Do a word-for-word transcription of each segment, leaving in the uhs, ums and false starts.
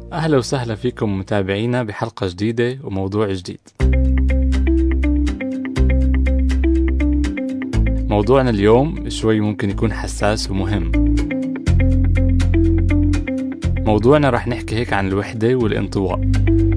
أهلا وسهلا فيكم متابعينا بحلقة جديدة وموضوع جديد. موضوعنا اليوم شوي ممكن يكون حساس ومهم. موضوعنا رح نحكي هيك عن الوحدة والانطواء.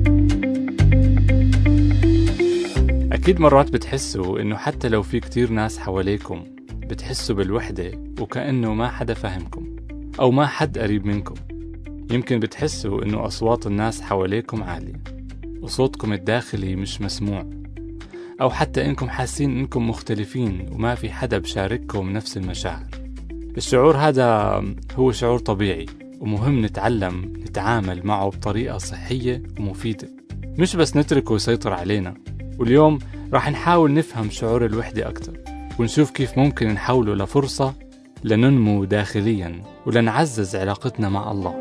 أكيد مرات بتحسوا إنه حتى لو في كتير ناس حواليكم بتحسوا بالوحدة وكأنه ما حدا فاهمكم أو ما حد قريب منكم. يمكن بتحسوا إنه أصوات الناس حواليكم عالية وصوتكم الداخلي مش مسموع، أو حتى إنكم حاسين إنكم مختلفين وما في حدا بشارككم نفس المشاعر. الشعور هذا هو شعور طبيعي ومهم نتعلم نتعامل معه بطريقة صحية ومفيدة، مش بس نتركه يسيطر علينا. واليوم راح نحاول نفهم شعور الوحدة أكتر ونشوف كيف ممكن نحوله لفرصة لننمو داخليا ولنعزز علاقتنا مع الله.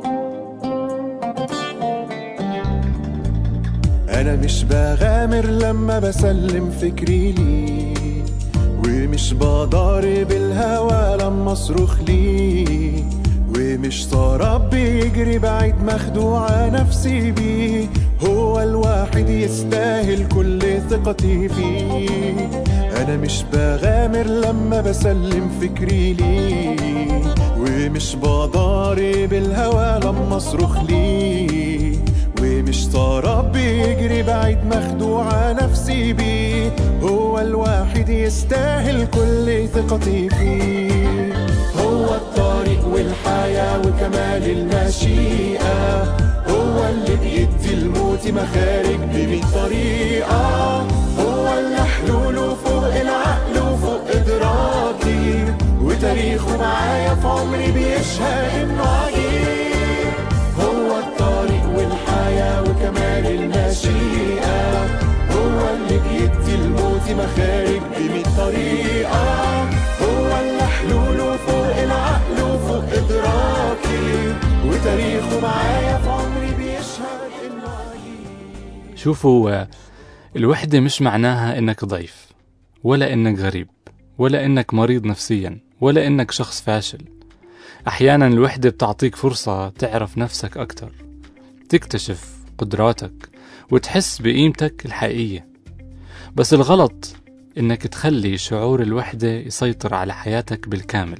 أنا مش بغامر لما بسلم فكري لي، ومش بضارب الهوى لما أصرخ لي، ومش طرب بيجري بعيد مخدوع نفسي بيه. هو الواحد يستاهل كل ثقتي فيه. أنا مش بغامر لما بسلم فكري لي، ومش بضارب الهوى لما أصرخ لي، ومش طرب بيجري بعيد مخدوع نفسي بيه. هو الواحد يستاهل كل ثقتي فيه. هو الطريق والحياة وكمال المشيئة، هو اللي بيدي الموت مخارج بمية طريقة. هو اللي حلوله فوق العقل وفوق إدراكي، وتاريخه معايا في عمري بيشهد إنه عجيب. هو الطريق والحياة وكمال المشيئة، هو اللي بيدي الموت مخارج بمية طريقة. هو اللي حلوله فوق العقل وفوق إدراكي، وتاريخه معايا في عمري بيشهد إنه عجيب. شوفوا، الوحدة مش معناها إنك ضعيف، ولا إنك غريب، ولا إنك مريض نفسيا، ولا إنك شخص فاشل. أحيانا الوحدة بتعطيك فرصة تعرف نفسك أكتر، تكتشف قدراتك وتحس بقيمتك الحقيقية. بس الغلط إنك تخلي شعور الوحدة يسيطر على حياتك بالكامل.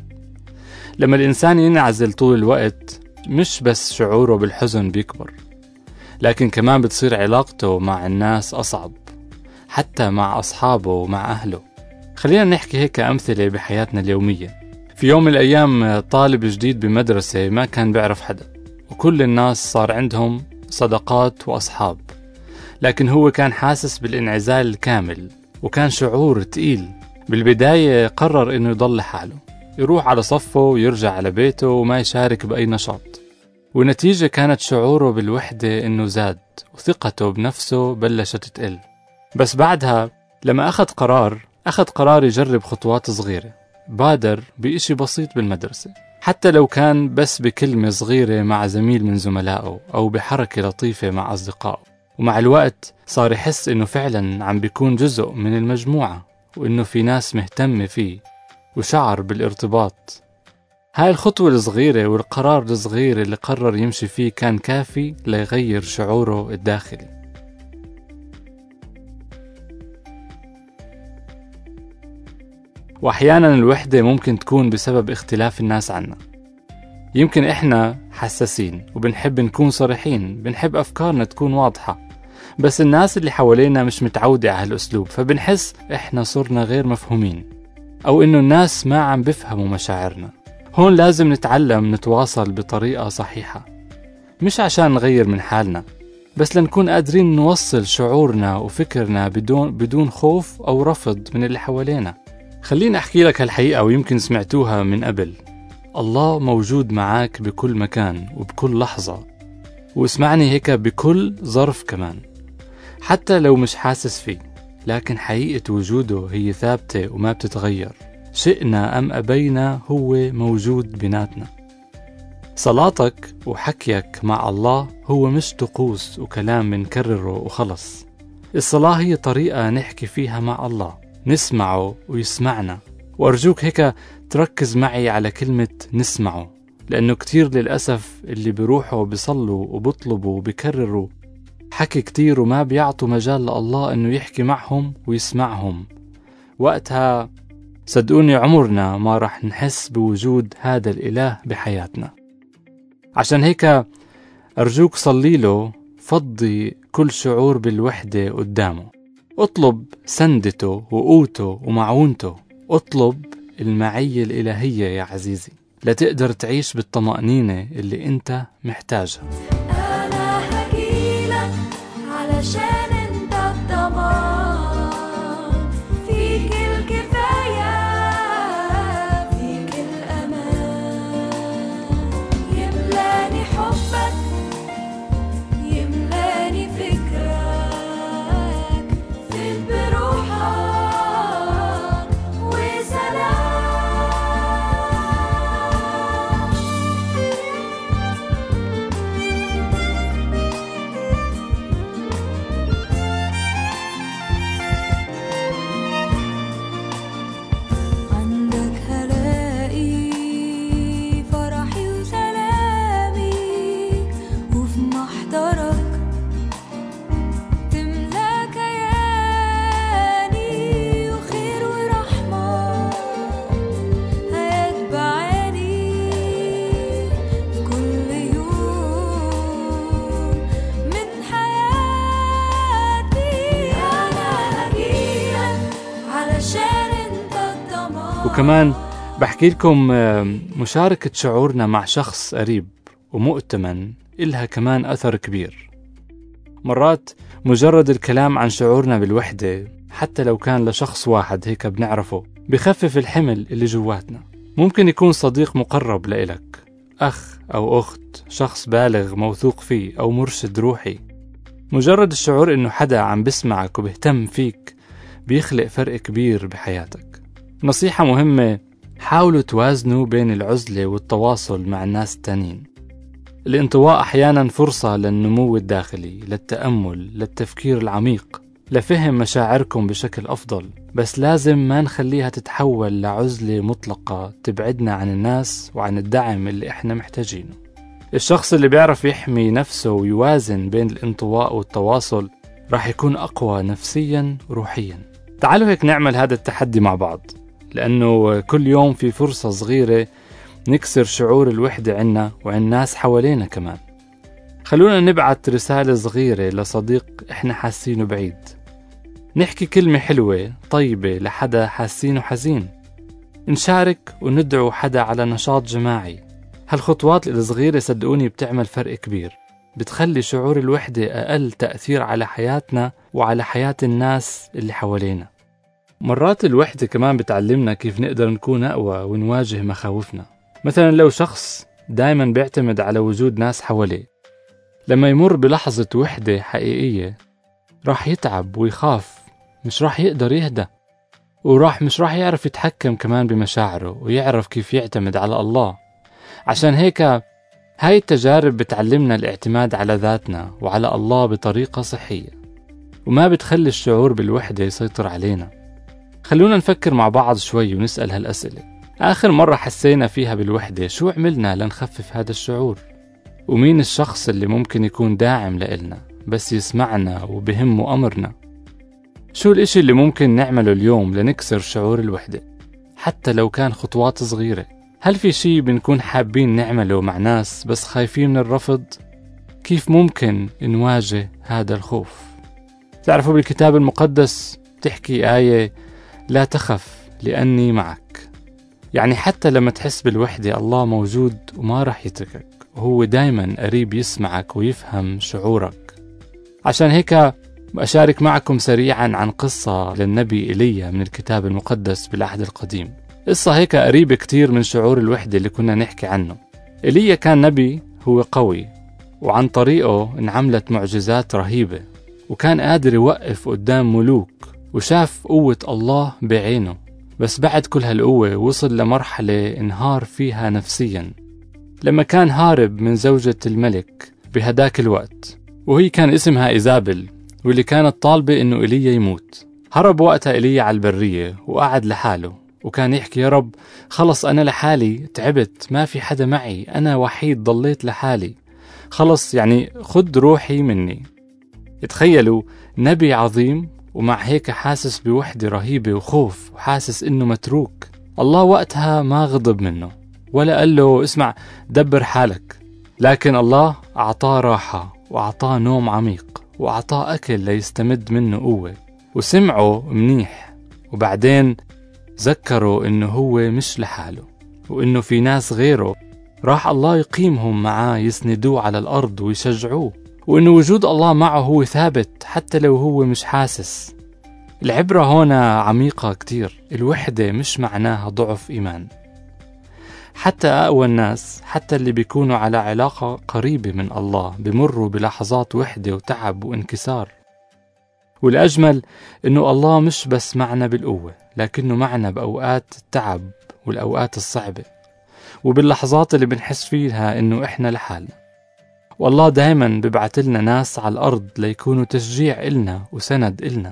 لما الإنسان ينعزل طول الوقت، مش بس شعوره بالحزن بيكبر، لكن كمان بتصير علاقته مع الناس أصعب، حتى مع أصحابه ومع أهله. خلينا نحكي هيك أمثلة بحياتنا اليومية. في يوم من الأيام طالب جديد بمدرسة ما كان بيعرف حدا، وكل الناس صار عندهم صداقات وأصحاب، لكن هو كان حاسس بالانعزال الكامل، وكان شعور تقيل. بالبداية قرر إنه يضل لحاله، يروح على صفه ويرجع على بيته وما يشارك بأي نشاط. والنتيجة كانت شعوره بالوحدة إنه زاد، وثقته بنفسه بلشت تقل. بس بعدها لما أخذ قرار أخذ قرار يجرب خطوات صغيرة. بادر بإشي بسيط بالمدرسة، حتى لو كان بس بكلمة صغيرة مع زميل من زملائه أو بحركة لطيفة مع أصدقائه. ومع الوقت صار يحس إنه فعلا عم بيكون جزء من المجموعة، وإنه في ناس مهتمة فيه، وشعر بالارتباط. هاي الخطوة الصغيرة والقرار الصغير اللي قرر يمشي فيه كان كافي ليغير شعوره الداخلي. وأحيانا الوحدة ممكن تكون بسبب اختلاف الناس عنا. يمكن إحنا حساسين وبنحب نكون صريحين، بنحب أفكارنا تكون واضحة، بس الناس اللي حوالينا مش متعودة على هالأسلوب، فبنحس إحنا صرنا غير مفهومين، أو إنه الناس ما عم بفهموا مشاعرنا. هون لازم نتعلم نتواصل بطريقة صحيحة، مش عشان نغير من حالنا، بس لنكون قادرين نوصل شعورنا وفكرنا بدون بدون خوف أو رفض من اللي حوالينا. خليني أحكي لك هالحقيقة، ويمكن سمعتوها من قبل. الله موجود معاك بكل مكان وبكل لحظة، واسمعني هيك بكل ظرف كمان، حتى لو مش حاسس فيه، لكن حقيقة وجوده هي ثابتة وما بتتغير. شئنا أم أبينا هو موجود بيناتنا. صلاتك وحكيك مع الله هو مش طقوس وكلام منكرره وخلص. الصلاة هي طريقة نحكي فيها مع الله، نسمعه ويسمعنا. وأرجوك هيك تركز معي على كلمة نسمعه، لأنه كتير للأسف اللي بيروحوا وبيصلوا وبيطلبوا وبيكرروا حكي كتير وما بيعطوا مجال لله إنه يحكي معهم ويسمعهم. وقتها صدقوني عمرنا ما رح نحس بوجود هذا الإله بحياتنا. عشان هيك أرجوك صلي له، فضي كل شعور بالوحدة قدامه، اطلب سندته وقوته ومعونته، اطلب المعية الإلهية يا عزيزي لتقدر تعيش بالطمأنينة اللي انت محتاجها. أنا هجيلك علشان انت الضمان، فيك الكفاية فيك الأمان، يملاني حبك يملاني فكرك، فيك بروحك وسلام. عندك هلاقي فرحي وسلامي، وفي محضرك تملى كياني، وخير ورحمة هيتبعاني كل يوم من حياتي. أنا هجيلك علشان انت الضمان. وكمان بحكي لكم آه، مشاركة شعورنا مع شخص قريب ومؤتمن إلها كمان أثر كبير. مرات مجرد الكلام عن شعورنا بالوحدة حتى لو كان لشخص واحد هيك بنعرفه بخفف الحمل اللي جواتنا. ممكن يكون صديق مقرب لإلك، أخ أو أخت، شخص بالغ موثوق فيه أو مرشد روحي. مجرد الشعور إنه حدا عم بسمعك وبهتم فيك بيخلق فرق كبير بحياتك. نصيحة مهمة، حاولوا توازنوا بين العزلة والتواصل مع الناس التانيين. الانطواء أحيانا فرصة للنمو الداخلي، للتأمل، للتفكير العميق، لفهم مشاعركم بشكل أفضل، بس لازم ما نخليها تتحول لعزلة مطلقة تبعدنا عن الناس وعن الدعم اللي احنا محتاجينه. الشخص اللي بيعرف يحمي نفسه ويوازن بين الانطواء والتواصل راح يكون أقوى نفسيا وروحيا. تعالوا هيك نعمل هذا التحدي مع بعض، لأنه كل يوم في فرصة صغيرة نكسر شعور الوحدة عنا وعن الناس حوالينا كمان. خلونا نبعت رسالة صغيرة لصديق احنا حاسينه بعيد، نحكي كلمة حلوة طيبة لحدا حاسينه حزين، نشارك وندعو حدا على نشاط جماعي. هالخطوات الصغيرة صدقوني بتعمل فرق كبير، بتخلي شعور الوحدة أقل تأثير على حياتنا وعلى حياة الناس اللي حوالينا. مرات الوحدة كمان بتعلمنا كيف نقدر نكون أقوى ونواجه مخاوفنا. مثلا لو شخص دايما بيعتمد على وجود ناس حواليه، لما يمر بلحظة وحدة حقيقية راح يتعب ويخاف، مش راح يقدر يهدى، وراح مش راح يعرف يتحكم كمان بمشاعره ويعرف كيف يعتمد على الله. عشان هيك هاي التجارب بتعلمنا الاعتماد على ذاتنا وعلى الله بطريقة صحية، وما بتخلي الشعور بالوحدة يسيطر علينا. خلونا نفكر مع بعض شوي ونسأل هالأسئلة. آخر مرة حسينا فيها بالوحدة شو عملنا لنخفف هذا الشعور؟ ومين الشخص اللي ممكن يكون داعم لإلنا بس يسمعنا وبهمه أمرنا؟ شو الإشي اللي ممكن نعمله اليوم لنكسر شعور الوحدة حتى لو كان خطوات صغيرة؟ هل في شي بنكون حابين نعمله مع ناس بس خايفين من الرفض؟ كيف ممكن نواجه هذا الخوف؟ تعرفوا بالكتاب المقدس تحكي آية لا تخف لأني معك، يعني حتى لما تحس بالوحدة الله موجود وما رح يتركك، وهو دايما قريب يسمعك ويفهم شعورك. عشان هيك أشارك معكم سريعا عن قصة للنبي إيليا من الكتاب المقدس بالعهد القديم. قصة هيك قريبة كتير من شعور الوحدة اللي كنا نحكي عنه. إيليا كان نبي هو قوي، وعن طريقه انعملت معجزات رهيبة، وكان قادر يوقف قدام ملوك، وشاف قوة الله بعينه. بس بعد كل هالقوة وصل لمرحلة انهار فيها نفسيا لما كان هارب من زوجة الملك بهداك الوقت، وهي كان اسمها إيزابل، واللي كانت طالبة إنه إيليا يموت. هرب وقتها إيليا على البرية وقعد لحاله، وكان يحكي يا رب خلص أنا لحالي تعبت، ما في حدا معي، أنا وحيد ضليت لحالي، خلص يعني خد روحي مني. تخيلوا نبي عظيم ومع هيك حاسس بوحدة رهيبة وخوف وحاسس إنه متروك. الله وقتها ما غضب منه ولا قال له اسمع دبر حالك، لكن الله أعطاه راحة وأعطاه نوم عميق وأعطاه أكل ليستمد منه قوة، وسمعه منيح. وبعدين ذكروا إنه هو مش لحاله وإنه في ناس غيره، راح الله يقيمهم معاه يسندوه على الأرض ويشجعوه، وإنه وجود الله معه هو ثابت حتى لو هو مش حاسس. العبرة هنا عميقة كتير. الوحدة مش معناها ضعف إيمان. حتى أقوى الناس، حتى اللي بيكونوا على علاقة قريبة من الله، بمروا بلحظات وحدة وتعب وانكسار. والأجمل إنه الله مش بس معنا بالقوة، لكنه معنا بأوقات التعب والأوقات الصعبة وباللحظات اللي بنحس فيها إنه إحنا لحالنا. والله دايما ببعت لنا ناس على الأرض ليكونوا تشجيع إلنا وسند إلنا.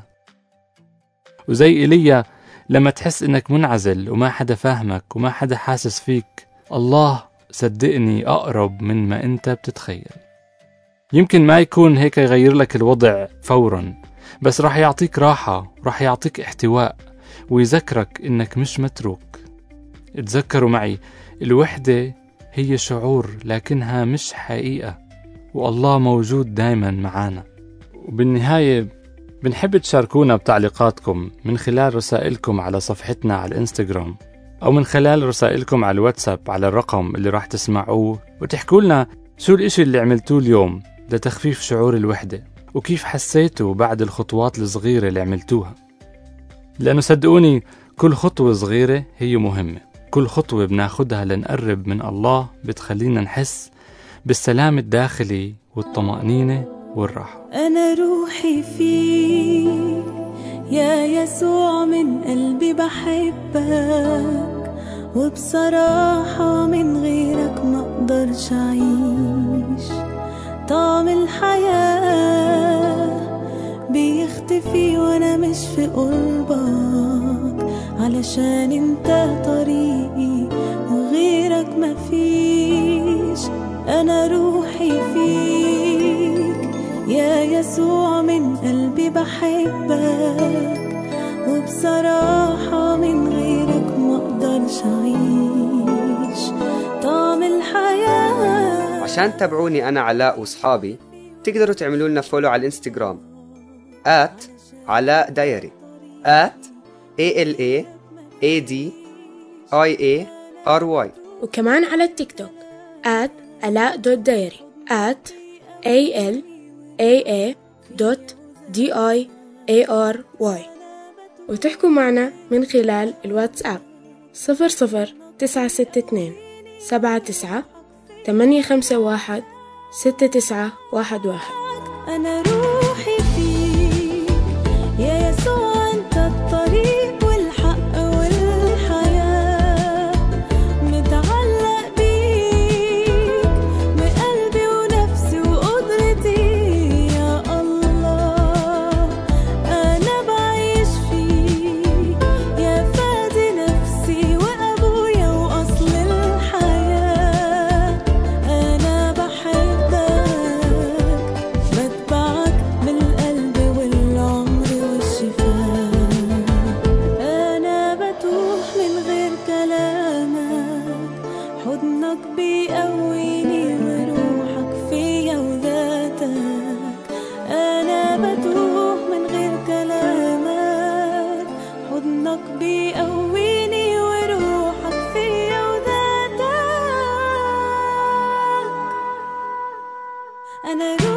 وزي إيليا لما تحس إنك منعزل وما حدا فاهمك وما حدا حاسس فيك، الله صدقني أقرب من ما أنت بتتخيل. يمكن ما يكون هيك يغير لك الوضع فورا، بس راح يعطيك راحة، راح يعطيك احتواء، ويذكرك إنك مش متروك. اتذكروا معي، الوحدة هي شعور لكنها مش حقيقة، والله موجود دايما معانا. وبالنهاية بنحب تشاركونا بتعليقاتكم من خلال رسائلكم على صفحتنا على الانستغرام، أو من خلال رسائلكم على الواتساب على الرقم اللي راح تسمعوه، وتحكوا لنا شو الاشي اللي عملتوه اليوم لتخفيف شعور الوحدة، وكيف حسيتوا بعد الخطوات الصغيرة اللي عملتوها. لأنه صدقوني كل خطوة صغيرة هي مهمة، كل خطوة بناخدها لنقرب من الله بتخلينا نحس بالسلام الداخلي والطمأنينة والراحة. أنا روحي فيك يا يسوع، من قلبي بحبك، وبصراحة من غيرك ما أقدرش أعيش. طعم الحياة بيختفي وأنا مش في قربك، علشان انت طريقي وغيرك مفيش. أنا روحي فيك يا يسوع، من قلبي بحبك، وبصراحة من غيرك ما أقدرش أعيش. طعم الحياة. عشان تتابعوني أنا علاء وصحابي، تقدروا تعملوا لنا فولو على الانستغرام آت علاء دايري آت إيه إل إيه إيه دي آي إيه آر واي، وكمان على التيك توك آت علاء دوت دايري آت إيه إل إيه إيه دوت دي آي إيه آر واي، وتحكوا معنا من خلال الواتساب صفر صفر تسعة ستة اثنين سبعة تسعة ثمانية خمسة واحد ستة تسعة واحد واحد. أنا روحي فيك يا يسوع، أنت الطريق والحق والحياة، متعلق بيك بقلبي ونفسي وقدرتي يا الله. أنا بعيش فيك يا فادي نفسي وأبويا وأصل الحياة. أنا بحبك بتبعك بالقلب والعمر والشفاء. أنا بتوه من غير كلامك، حضنك بيقويني وروحك فيا وذاتك. أنا بتوه من غير كلامك، حضنك بيقويني وروحك فيا وذاتك. أنا